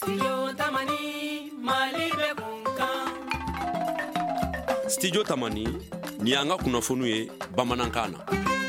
Studio Tamani ni anga kunnafoniw ye bamanankan na.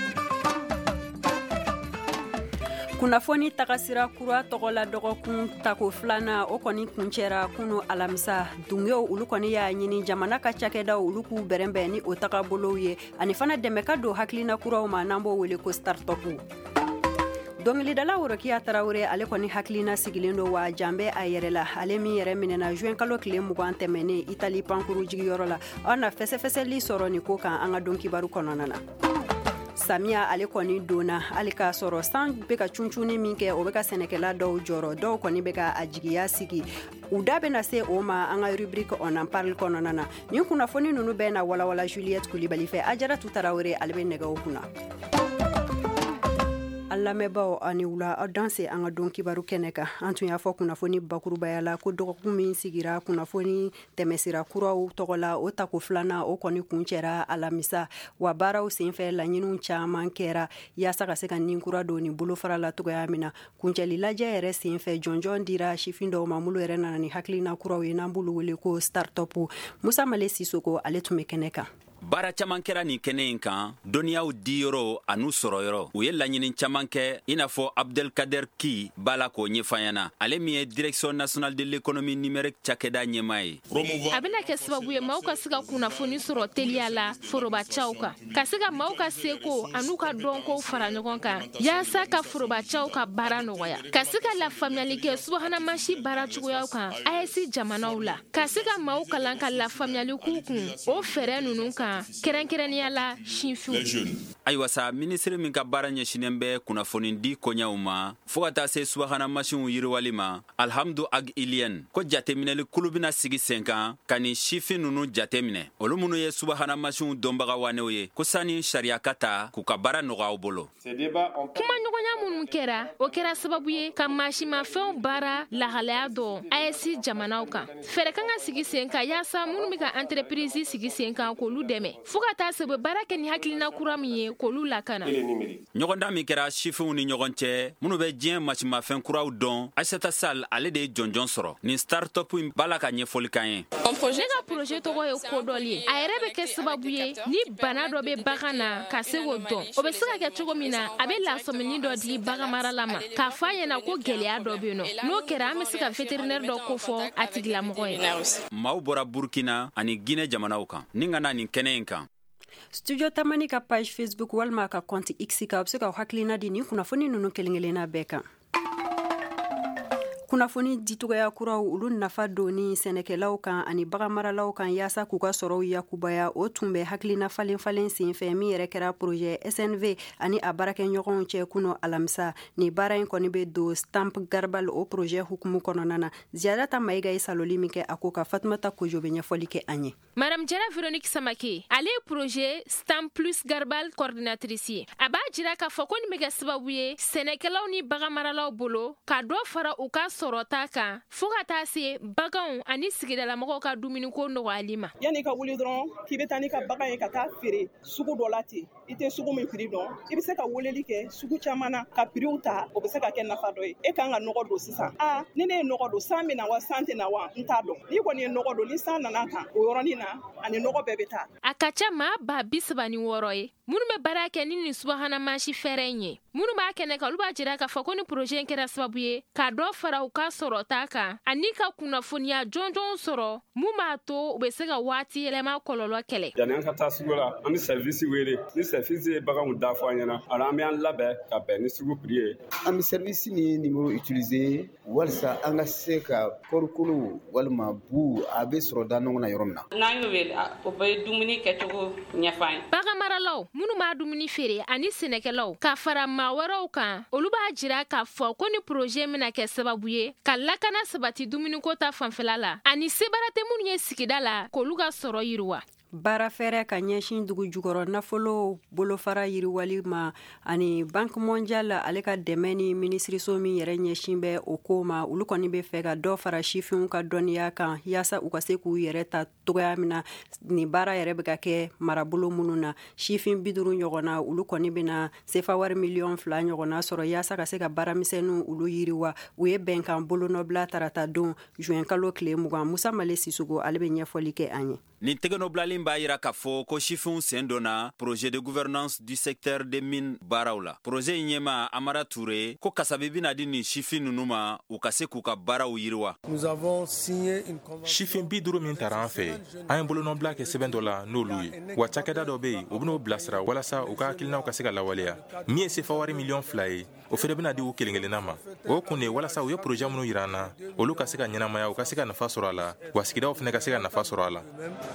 Kunnafoni tagasira kura tɔgɔla dɔgɔkun tako filana o kɔni kuncɛra kunu alamisa dungew olu kɔni y'a ɲini jamana ka cakɛdaw olu k'u bɛrɛnbɛn ni o tagabolow ye ani fana dɛmɛ ka don hakilina kuraw ma n'an b'o wele ko startup. Dɔnkilidala Worokiya Tarawele ale kɔni hakilina sigilen do wa janbɛ a yɛrɛ la ale min yɛrɛ minɛna juin kalo tile 20 tɛmɛnen Itali pankuru jigiyɔrɔ la aw na fɛsɛfɛsɛli sɔrɔ ni ko kan an ka don kibaru kɔnɔna na. Samiya ale kɔni donna hali k'a sɔrɔ san bɛ ka cuncuni min kɛ o bɛ ka sɛnɛkɛla dɔw jɔrɔ dɔw kɔni bɛ ka a jigiya sigi u da bɛna se o ma an ka rubrique on en parle kɔnɔna na nin kunnafoni ninnu bɛɛ na walawala Juliette Kulibali fɛ Ajaratu Tarawele ale bɛ nɛgɛw kunna. Lamɛnbaaw ani wula aw danse an ka don kibaru kɛnɛ kan an tun y'a fɔ kunnafoni bakurubaya la ko dɔgɔkun min sigira kunnafoni tɛmɛsira kuraw tɔgɔla o tako filana o kɔni kuncɛra alamisa wa baaraw senfɛ laɲiniw caman kɛra yaasa ka se ka ninkura don ni bolofara la togoya min na kuncɛli lajɛ yɛrɛ senfɛ jɔnjɔn dira sifin dɔw ma mulu yɛrɛ nana ni hakilina kuraw ye n'an b'olu wele ko startup. Musa Male Sisoko ale tun bɛ kɛnɛ kan. Baara caman kɛra nin kɛnɛ in kan dɔnniyaw di yɔrɔ an'u sɔrɔ yɔrɔ u ye laɲini caman kɛ i n'a fɔ Abdelkader Ki b'a la k'o ɲɛfanyana ale min ye direction nationale de l'économie numérique cakɛda ɲɛmaa ye. A bɛna kɛ sababu ye maaw ka se ka kunnafoni sɔrɔ teliya la forobacaw kan ka se ka maaw ka seko an'u ka dɔnkow fara ɲɔgɔn kan yaasa ka forobacaw ka baara nɔgɔya ka se ka lafaamuyali kɛ subahana mansi baara cogoyaw kan AES jamanaw la ka se ka maaw kalan ka lafaamuyali k'u kun o fɛɛrɛ ninnu kan kɛrɛnkɛrɛnnenya la sinfinw. Ayiwa sa ministre min ka baara ɲɛsinen bɛ kunnafoni di koɲaw ma fo ka taa se subahana mansiw yiriwali ma Alhamdu Ag Ilien ko jateminɛli kulu bɛna sigi sen kan ka ni sifin ninnu jateminɛ olu minnu ye subahana mansiw dɔnbaga wanew ye ko sani sariya ka ta k'u ka baara nɔgɔyaw bolo. Kuma ɲɔgɔnya minnu kɛra o kɛra sababu ye ka maasimafɛnw baara lahalaya dɔn AES jamanaw kan fɛɛrɛ kan ka sigi sen kan yaasa minnu bɛ ka entreprise sigi sen kan k'olu dɛmɛ fo ka taa se baara kɛ ni hakilina kura min ye k'olu lakana. Ɲɔgɔndan min kɛra sifinw ni ɲɔgɔn cɛ minnu bɛ diɲɛ maasimafɛn kuraw dɔn Aissata Sall ale de ye jɔnjɔn sɔrɔ nin startup in b'a la ka ɲɛfɔli kan ye. Ne ka projet tɔgɔ ye kodɔli ye a yɛrɛ bɛ kɛ sababu ye ni bana dɔ bɛ bagan na ka se k'o dɔn o bɛ se ka kɛ cogo min na a bɛ lasɔmini dɔ di bagan marala ma k'a fɔ a ɲɛna ko gɛlɛya dɔ bɛ yen nɔ n'o kɛra an bɛ se ka vétérinaire dɔ kofɔ a tigilamɔgɔ ye. Maaw bɔra Burkina ani Guinée jamanaw kan ni ka na nin kɛnɛ in kan. Studio Tamani ka page Facebook walma ka compte X ka se ka hakilina di ni kunnafoni ninnu kelen-kelenna bɛɛ kan. Kunnafoni ditogoya kuraw olu nafa doni sɛnɛkɛlaw kan ani bagamaralaw kan yaasa k'u ka sɔrɔw yakubaya o tun bɛ hakilina falen senfɛ min yɛrɛ kɛra projet SNV ani a baarakɛɲɔgɔnw cɛ kuno alamisa ni baara in kɔni bɛ don stamp garbal o projet hukumu kɔnɔna na Ziyadata Mayiga ye saloli min kɛ a ko ka Fatumata Kojo bɛ ɲɛfɔli kɛ an ye. Madame Jara Véronique Samake ale ye projet stamp plus garbal coordinatrice ye a b'a jira k'a fɔ ko nin bɛ kɛ sababu ye sɛnɛkɛlaw ni bagamaralaw bolo ka dɔ fara u ka sɔrɔta kan fo ka taa se baganw ani sigidalamɔgɔw ka dumuniko nɔgɔyali ma. Yani ka wuli dɔrɔn k'i bɛ taa n'i ka bagan ye ka taa feere sugu dɔ la ten i tɛ sugu min prix dɔn i bɛ se ka weleli kɛ sugu caman na ka prix ta o bɛ se ka kɛ nafa dɔ ye e kan ka nɔgɔ don sisan ni ne ye nɔgɔ don san bɛ na wa san tɛ na wa n t'a dɔn n'i kɔni ye nɔgɔ don ni san nana kan o yɔrɔnin na ani nɔgɔ bɛɛ bɛ taa. A ka ca maa 36 ye minnu bɛ baara kɛ ni nin subahana mansi fɛɛrɛ in ye minnu b'a kɛnɛ kan olu b'a jira k'a fɔ ko ni projet in kɛra sababu ye ka dɔ fara u ka sɔrɔta kan ani ka kunnafoniya jɔnjɔn sɔrɔ mun b'a to u bɛ se ka waati yɛlɛma kɔlɔlɔ kɛlɛ. Yani an ka taa sugu la an bɛ service wele ni service ye baganw da fɔ an ɲɛna alors an bɛ an labɛn ka bɛn ni sugu prix ye. An bɛ service ni numéro utiliser walasa an ka se ka kɔrikolo walima bu a bɛ sɔrɔ da ɲɔgɔn na yɔrɔ min na. N'an y'o wele o bɛ dumuni kɛcogo ɲɛfɔ an ye. Bagamaralaw minnu b'a dumuni feere ani sɛnɛkɛlaw ka fara maa wɛrɛw kan olu b'a jira k'a fɔ ko ni projet bɛna kɛ sababu ye ka lakana sabati dumuniko ta fanfɛla la ani sebara tɛ minnu ye sigida la k'olu ka sɔrɔ yiriwa. baara fɛrɛ ka ɲɛsin dugu jukɔrɔ nafolo bolofara yiriwali ma ani banque mondial ale ka dɛmɛ ni minisiriso min yɛrɛ ɲɛsin bɛ o ko ma olu kɔni bɛ fɛ ka dɔ fara sifinw ka dɔnniya kan yaasa u ka se k'u yɛrɛ ta togoya min na ni baara yɛrɛ bɛ ka kɛ marabolo minnu na sifin 50 ɲɔgɔnna olu kɔni bɛna sefa wari miliyɔn 2 ɲɔgɔnna sɔrɔ yaasa ka se ka baaramisɛnninw olu yiriwa u ye bɛnkan bolonɔbila tarata don juin kalo tile 20 Musa Male Sissogo ale bɛ ɲɛfɔli kɛ an ye. Nin tɛgɛnɔbilalen b'a yira k'a fɔ ko sifinw sen donna projet de gouvernance du secteur des mines baaraw la. Projet in ɲɛma Amara Touré ko kasabi bɛna di nin sifin ninnu ma u ka se k'u ka baaraw yiriwa. Sifin 50 min tara an fɛ an ye bolonɔbila kɛ sɛbɛn dɔ la n'olu ye wa cakɛda dɔ bɛ yen u bɛn'o bilasira walasa u ka hakilinaw ka se ka lawaleya min ye sefa wari miliyɔn 2 ye o fɛnɛ bɛna di u kelen kelenna ma o kun de walasa u ye projet minnu yira an na olu ka se ka ɲɛnamaya u ka se ka nafa sɔrɔ a la wa sigidaw fɛnɛ ka se ka nafa sɔrɔ a la.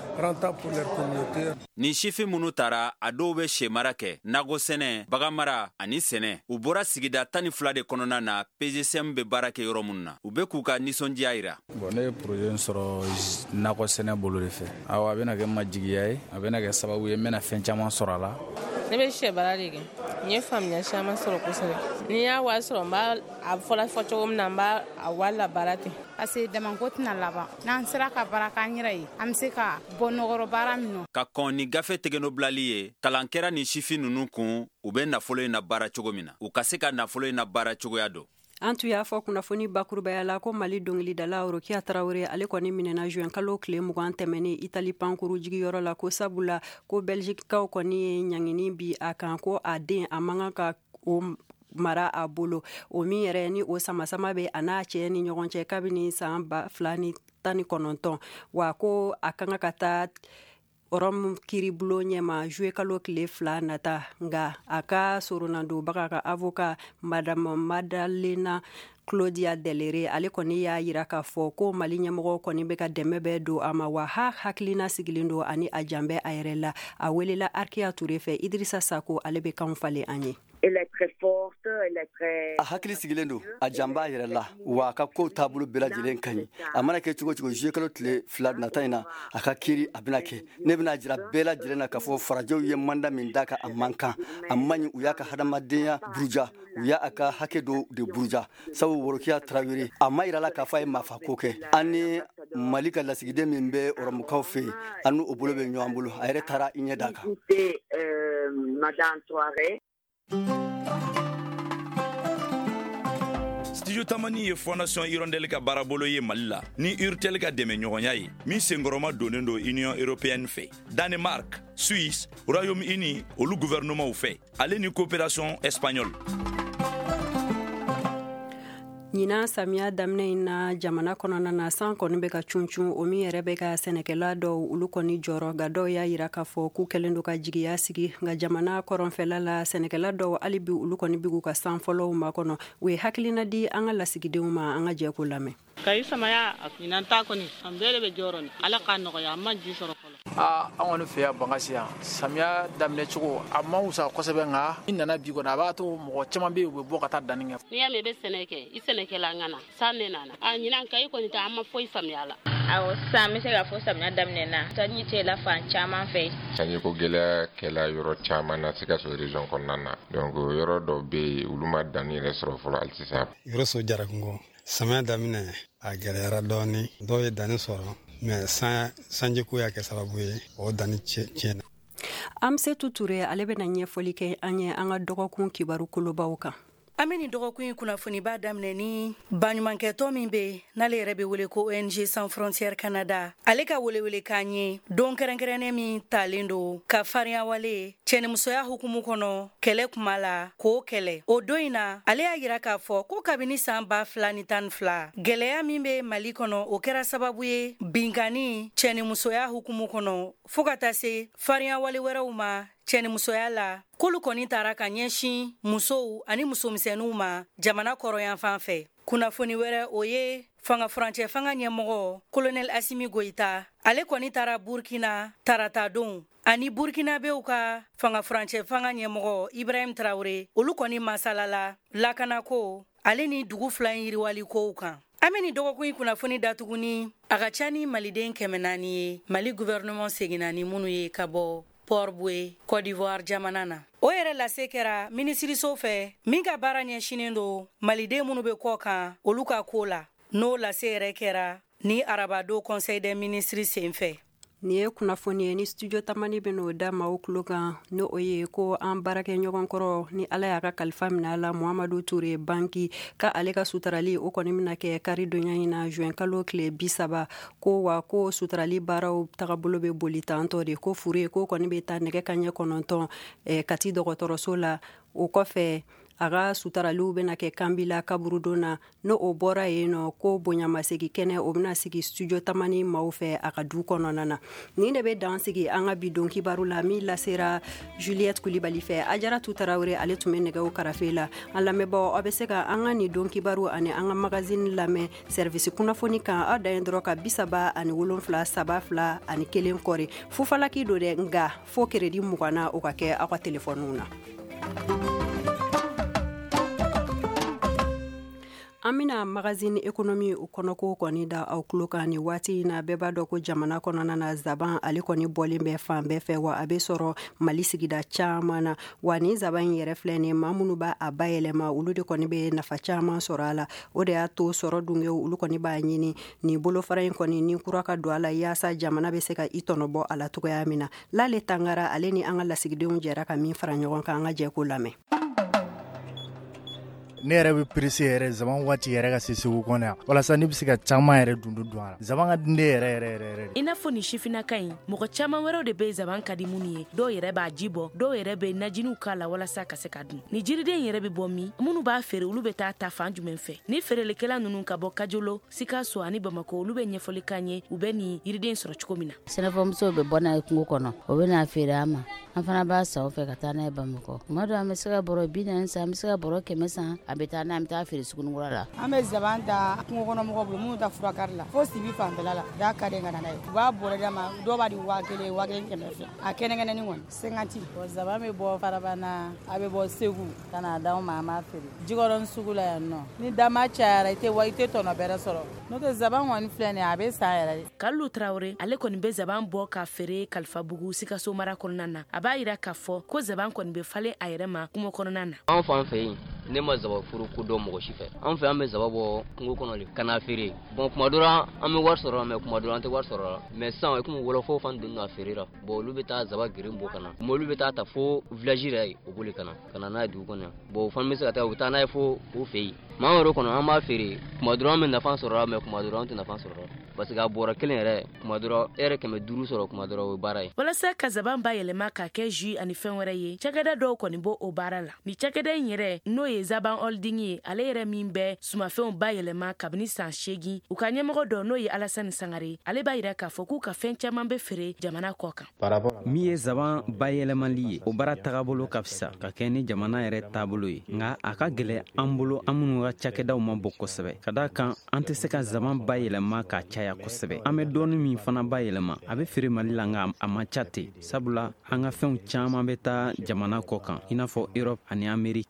Ni sifin minnu tara a dɔw bɛ sɛmara kɛ nago sɛnɛ baganmara ani sɛnɛ u bɔra sigida 12 de kɔnɔna na PGCM bɛ baara kɛ yɔrɔ minnu na u bɛ k'u ka nisɔndiya yira. Ne ye projet sɔrɔ nakɔ sɛnɛ bolo de fɛ a bɛna kɛ majigiya ye a bɛna kɛ sababu ye n bɛna fɛn caman sɔrɔ a la. Ne bɛ sɛ baara de kɛ n ye faamuya caman sɔrɔ kosɛbɛ ni y'a wari sɔrɔ n b'a a fɔla fɔ cogo min na n b'a a wari la baara ten parce que damanko tɛna laban n'an sera ka baara k'an yɛrɛ ye an bɛ se ka bɔ nɔgɔrɔ baara min nɔ. Ka kɔn ni gafe tɛgɛnɔbilali ye kalan kɛra ni sifin ninnu kun u bɛ nafolo in na baara cogo min na u ka se ka nafolo in na baara cogoya dɔn. An tun y'a fɔ kunnafoni bakurubaya la ko Mali dɔnkilidala Rokia Traoré ale kɔni minɛna juin kalo tile 20 tɛmɛnen Itali pankuru jigiyɔrɔ la ko sabula ko Belgiquekaw kɔni ye ɲangini bi a kan ko a den a man ka o mara a bolo o min yɛrɛ ni o samasama bɛ a n'a cɛ ni ɲɔgɔn cɛ kabini san 2019 wa ko a kan ka taa Rome kiribulon ɲɛma juillet kalo tile 2 nata nga a ka soronadonbaga ka avocat Madame Madalena Claudia Delere ale kɔni y'a yira k'a fɔ ko Mali ɲɛmɔgɔ kɔni bɛ ka dɛmɛ bɛ don a ma wa hakilina sigilen don ani a janbɛ a yɛrɛ la a welela Arkia Touré fɛ Idrissa Sako ale bɛ kan falen an ye. A hakili sigilen don a janba yɛrɛ la wa a ka kow taabolo bɛɛ lajɛlen ka ɲi a mana kɛ cogo cogo juillet kalo tile 2 nata in na a ka kiiri a bɛna kɛ ne bɛna jira bɛɛ lajɛlen na k'a fɔ farajɛw ye manda min d'a kan a man kan a man ɲi u y'a ka hadamadenya buruja u y'a a ka hakɛ dɔw de buruja sabu Rokia Traoré a ma yira la k'a fɔ a ye maafako kɛ an ni Mali ka lasigiden min bɛ ɔrɔmukaw fɛ yen an n'o bolo bɛ ɲɔgɔn bolo a yɛrɛ taara i ɲɛ d'a kan. Madame Traoré. Studio Tamani ye Fondation Hirondelle ka baarabolo ye Mali la ni Urtel ka dɛmɛ ɲɔgɔnya ye min senkɔrɔma donnen do Union Européenne fɛ Danemark, Suisse, Royaume-Uni olu gouvernement fɛ ale ni coopération espagnole. Ɲinan samiya daminɛ in na jamana kɔnɔna na san kɔni bɛ ka cuncun o min yɛrɛ bɛ ka sɛnɛkɛla dɔw olu kɔni jɔrɔ ga dɔw y'a yira k'a fɔ k'u kɛlen do ka jigiya sigi nka jamana kɔrɔnfɛla la sɛnɛkɛla dɔw hali bi olu kɔni bɛ k'u ka san fɔlɔw makɔnɔ u ye hakilina di an ka lasigidenw ma an ka jɛ ko lamɛn. Kayi samaya ɲinan ta kɔni an bɛɛ de bɛ jɔrɔ ni ala k'a nɔgɔya an ma ji sɔrɔ fɔlɔ. An kɔni fɛ yan bangasi yan samiya daminɛ cogo a ma wusa kosɛbɛ nka i nana bi kɔni a b'a to mɔgɔ caman bɛ yen u bɛ bɔ ka taa danni kɛ. N'i y'a mɛn i bɛ sɛnɛ kɛ i sɛnɛkɛla an ka na san ne nana a ɲinan kayi kɔni ta an ma foyi faamuya la. Awɔ san bɛ se ka fɔ samiya daminɛ na sanji tɛ la fan caman fɛ. Sanjiko gɛlɛya kɛla yɔrɔ caman na Sikaso région kɔnɔna na donc yɔrɔ dɔ bɛ yen olu ma danni yɛrɛ sɔrɔ fɔlɔ hali sisan. Yɔrɔ so Jarakungo samiya daminɛ a gɛlɛyara dɔɔni dɔw ye danni sɔrɔ mais sanjiko y'a kɛ sababu ye o danni tiɲɛna. Amsetu Touré ale bɛna ɲɛfɔli kɛ an ye an ka dɔgɔkun kibaru kolobaw kan. An bɛ nin dɔgɔkun kunnafoni b'a daminɛ ni baɲumankɛtɔ min bɛ n'ale yɛrɛ bɛ wele ko ONG Sans Frontières Canada ale ka welewele k'an ye don kɛrɛnkɛrɛnnen min talen don ka farinya wale cɛnimusoya hukumu kɔnɔ kɛlɛ kuma la k'o kɛlɛ o don in na ale y'a yira k'a fɔ ko kabini san 2012 gɛlɛya min bɛ Mali kɔnɔ o kɛra sababu ye binkani cɛnimusoya hukumu kɔnɔ fo ka taa se farinya wale wɛrɛw ma cɛnimusoya la k'olu kɔni taara ka ɲɛsin musow ani musomisɛnninw ma jamana kɔrɔyan fan fɛ kunnafoni wɛrɛ o ye fanga furancɛ fanga ɲɛmɔgɔ Colonel Assimi Goïta ale kɔni taara Burkina tarata don ani Burkinabɛw ka fanga furancɛ fanga ɲɛmɔgɔ Ibrahim Traoré olu kɔni masalala lakanako ale ni dugu fila in yiriwali kow kan. An bɛ nin dɔgɔkun kunnafoni datuguni a ka ca ni maliden 400 ye Mali gouvernement seginna ni minnu ye ka bɔ Port-Boué, Côte d'Ivoire jamana na. O yɛrɛ lase kɛra minisiriso fɛ min ka baara ɲɛsinen do maliden minnu be kɔ kan olu ka ko la. N'o lase yɛrɛ kɛra ni arabado conseil des ministres sen fɛ. Ni ye kunnafoni ye ni studio tamani beno da maaw tulo kan ni o ye ko an baarakɛ ɲɔgɔn kɔrɔ ni ala y'a ka kalifa minɛ a la Muhamadu Ture banki ka ale ka sutarali o kɔni bɛna kɛ karidonya in na juin kalo tile 30 ko wa ko sutarali baaraw tagabolo bɛ boli tantɔ de ko furu ye ko kɔni bɛ taa nɛgɛ kaɲɛ 9 Kati dɔgɔtɔrɔso la o kɔfɛ a ka sutaraliw bena kɛ Kambila kaburudon na no o bɔra yen nɔ ko bonyamasegi kɛnɛ o bena sigi studio tamani maaw fɛ a ka du kɔnɔna na. Nin de be dan sigi an ka bi don kibaru la min lasera Juliette Kulibali fɛ. Ajaratu Tarawele ale tun be nɛgɛw karafe la. An lamɛnbagaw aw be se ka an ka ni don kibaru ani an ka magazine lamɛn service kunnafoni kan aw da dɔrɔn ka 37 ani 1 kɔri. Fufalaki do dɛ nga fo crédit 20 o ka kɛ aw ka telefoniw na. Amina magazine économie o kɔnɔko kɔni da aw tulo kan ni waati na bɛɛ b'a dɔn ko jamana kɔnɔna na zaban ale kɔni bɔlen bɛ fan bɛɛ fɛ wa a bɛ sɔrɔ Mali sigida caman na wa ni zaban yɛrɛ filɛ ni maa minnu b'a a bayɛlɛma olu de kɔni bɛ nafa caman sɔrɔ a la o de y'a to sɔrɔ dungew olu kɔni b'a ɲini ni bolofara in kɔni ni kura ka don a la yaasa jamana bɛ se ka i tɔnɔbɔ a la cogoya min na Lale Tangara ale ni an ka lasigidenw jɛra ka min fara ɲɔgɔn kan an ka jɛ ko lamɛn. Ne yɛrɛ bɛ presse yɛrɛ zaman waati yɛrɛ ka se segu kɔnɔ yan walasa ne bɛ se ka caman yɛrɛ dun a la zaman ka di ne yɛrɛ i n'a fɔ ni sifinaka in mɔgɔ caman wɛrɛw de bɛ zaman ka di minnu ye dɔw yɛrɛ b'a ji bɔ dɔw yɛrɛ bɛ najiniw k'a la walasa ka se ka dun ni jiriden yɛrɛ bɛ bɔ min minnu b'a feere olu bɛ taa ta fan jumɛn fɛ ni feerelikɛla ninnu ka bɔ Kajolo Sikaso ani Bamako olu bɛ ɲɛfɔli k'an ye u bɛ ni yiriden sɔrɔ cogo min na sɛnɛfɔmusow bɛ bɔ n'a ye kungo kɔnɔ o bɛ n'a feere an ma an fana b'a sa o fɛ ka taa n'a ye Bamako tuma dɔ an bɛ se ka bɔrɔ 40 san an bɛ se ka bɔrɔ 100 san a bɛ taa n'an bɛ taa feere sugunikura la an bɛ zaban ta kungo kɔnɔ mɔgɔw bolo minnu ta furakari la fo Sibi fanfɛla la da ka den ka na n'a ye u b'a bɔrɛ d'a ma dɔw b'a di 1000 1500 a kɛnɛkɛnɛni kɔni 50 zaban bɛ bɔ Farabana a bɛ bɔ Segu ka na d'anw ma an b'a feere Jikɔrɔni sugu la yan nɔ ni dama cayara i tɛ tɔnɔ bɛrɛ sɔrɔ n'o tɛ zaban kɔni filɛ nin a bɛ san yɛrɛ de. Kalu Traore ale kɔni bɛ zaban bɔ ka feere Kalifabugu Sikaso mara kɔnɔna na a b'a yira k'a fɔ ko zaban kɔni bɛ falen a yɛrɛ ma kungo kɔnɔna na. An fan fɛ yen ne ma zaba furu ko dɔn mɔgɔ si fɛ an fɛ an bɛ zaba bɔ kungo kɔnɔ le ka na feere bon kuma dɔ la an bɛ wari sɔrɔ mais kuma dɔ la an tɛ wari sɔrɔ la mais sisan komi wɔlɔfɔw fan donna a feere la bon olu bɛ taa zaba girin bɔ ka na olu bɛ taa ta fo village yɛrɛ ye o boli ka na n'a ye dugu kɔnɔ yan bon o fana bɛ se ka taa u bɛ taa n'a ye fo o fɛ yen maa wɛrɛ kɔnɔ an b'a feere kuma dɔ an bɛ nafa sɔrɔ la mais kuma dɔ an tɛ nafa sɔrɔ la parce que a bɔra kelen yɛrɛ kuma dɔ e yɛrɛ 500 sɔrɔ kuma dɔ o ye baara ye. Walasa ka zaban bayɛlɛma ka kɛ jus ani fɛn wɛrɛ ye cakɛda dɔw kɔni bɔ o baara la ni cakɛda in yɛrɛ n'o ye Zaban Holding ye ale yɛrɛ min bɛ sumafɛnw bayɛlɛma kabini san 8 u ka ɲɛmɔgɔ dɔ n'o ye Alasani Sangare ale b'a yira k'a fɔ k'u ka fɛn caman bɛ feere jamana kɔ kan. Min ye zaban bayɛlɛmali ye o baara tagabolo ka fisa ka kɛ ni jamana yɛrɛ taabolo ye nka a ka gɛlɛ an bolo an minnu ka cakɛdaw ma bɔ kosɛbɛ ka da kan an tɛ se ka zaban bayɛlɛma ka caya kosɛbɛ an bɛ dɔɔni min fana bayɛlɛma a bɛ feere Mali la nka a ma ca ten sabula an ka fɛnw caman bɛ taa jamana kɔ kan i n'a fɔ Europe ani Amérique.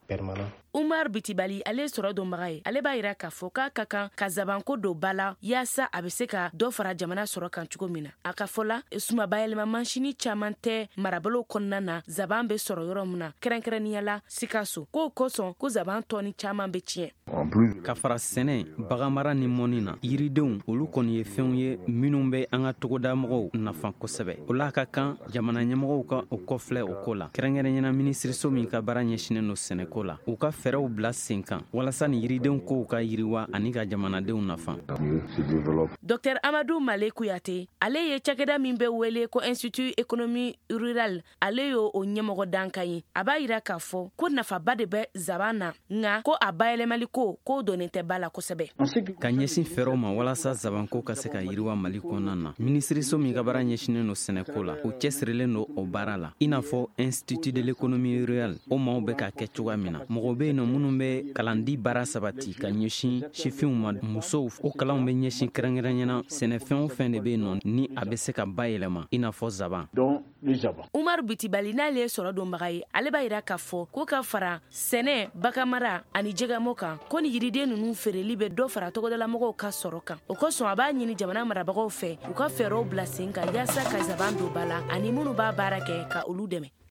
Umar Bitibali ale sɔrɔ donbaga ye ale b'a yira k'a fɔ k'a ka kan ka zabanko don ba la yaasa a bɛ se ka dɔ fara jamana sɔrɔ kan cogo min na a ka fɔ la suma bayɛlɛma mansini caman tɛ marabolo kɔnɔna na zaban bɛ sɔrɔ yɔrɔ min na kɛrɛnkɛrɛnnenya la Sikaso k'o kosɔn ko zaban tɔni caman bɛ tiɲɛ. Ka fara sɛnɛ baganmara ni mɔni na yiridenw olu kɔni ye fɛnw ye minnu bɛ an ka togoda mɔgɔw nafa kosɛbɛ o la ka kan jamana ɲɛmɔgɔw ka o kɔfilɛ o ko la kɛrɛnkɛrɛnɲɛna minisiriso min ka baara ɲɛsinen don sɛnɛko la u ka fɛɛrɛw bila sen kan walasa ni yiridenw kow ka yiriwa ani ka jamanadenw nafa. Dr Amadou Male Kuyate ale ye cakɛda min bɛ wele ko Institut Économie Rurale ale y'o ɲɛmɔgɔ dankan ye a b'a yira k'a fɔ ko nafaba de bɛ zaban na nka ko a bayɛlɛmali ko donnen tɛ ba la kosɛbɛ. Ka ɲɛsin fɛɛrɛw ma walasa zabanko ka se ka yiriwa Mali kɔnɔna na minisiriso min ka baara ɲɛsinen don sɛnɛko la u cɛsirilen don o baara la i n'a fɔ Institut de l'Économie Rurale o maaw bɛ ka kɛ cogoya min na mɔgɔ bɛ yen nɔ minnu bɛ kalandi baara sabati ka ɲɛsin sifinw ma musow o kalanw bɛ ɲɛsin kɛrɛnkɛrɛnyana sɛnɛfɛn o fɛn de bɛ yen nɔ ni a bɛ se ka bayɛlɛma i n'a fɔ zaban. Umaru Bitibali n'ale ye sɔrɔ donbaga ye ale b'a yira k'a fɔ ko ka fara sɛnɛ baganmara ani jɛgɛmɔ kan ko ni yiriden ninnu feereli bɛ dɔ fara tɔgɔdalamɔgɔw ka sɔrɔ kan o kosɔn a b'a ɲini jamana marabagaw fɛ u ka fɛɛrɛw bila sen kan yaasa ka zaban don ba la ani minnu b'a baara kɛ ka olu dɛmɛ.